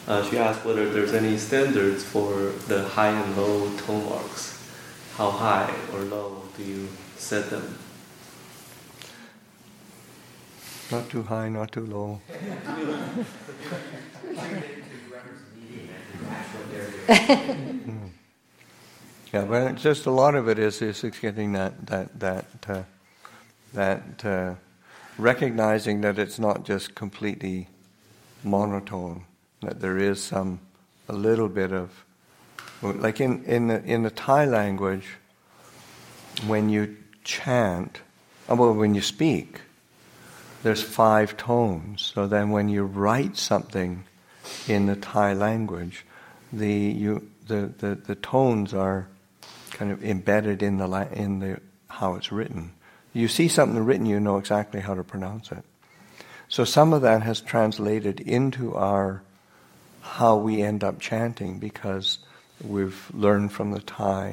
She asked whether there's any standards for the high and low tone marks. How high or low do you set them? Not too high, not too low. Yeah, but just a lot of it is getting that recognizing that it's not just completely monotone, that there is a little bit of, like in the Thai language, when you chant, when you speak, there's 5 tones. So then when you write something in the Thai language, the tones are kind of embedded in the how it's written. You see something written, you know exactly how to pronounce it. So some of that has translated into how we end up chanting, because we've learned from the Thai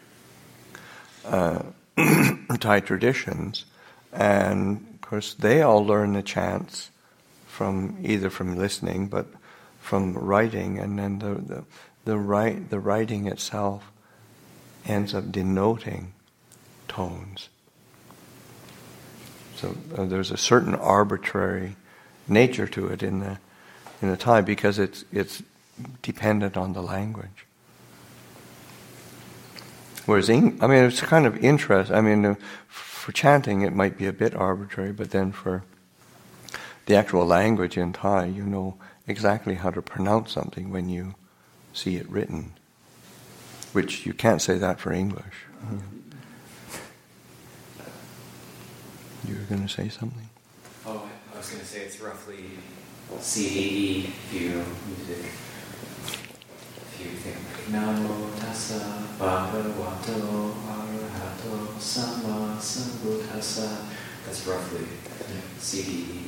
Thai traditions, and of course they all learn the chants either from listening, but from writing, and then the writing itself ends up denoting tones. So there's a certain arbitrary nature to it in the Thai, because it's dependent on the language. Whereas it's kind of interesting. For chanting it might be a bit arbitrary, but then for the actual language in Thai, you know exactly how to pronounce something when you see it written, which you can't say that for English. You were going to say something? Oh, I was going to say it's roughly CDE if you think like Namo Tassa Bhagavato Arahato Sama Sambuddhassa. That's roughly CDE.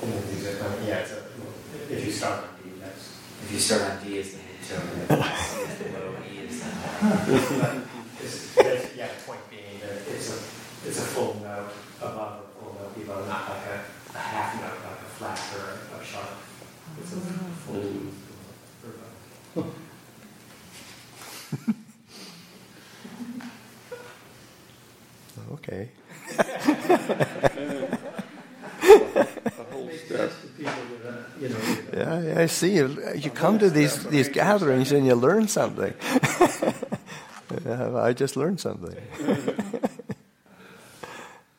If you start on D, that's... If you start on D, it's the mid tone. If the low E is the point being that it's a full note above a full note below, not like a half note, like a flat or a sharp. It's a full note. Okay. Yeah, I see. You come to these gatherings and you learn something. I just learned something.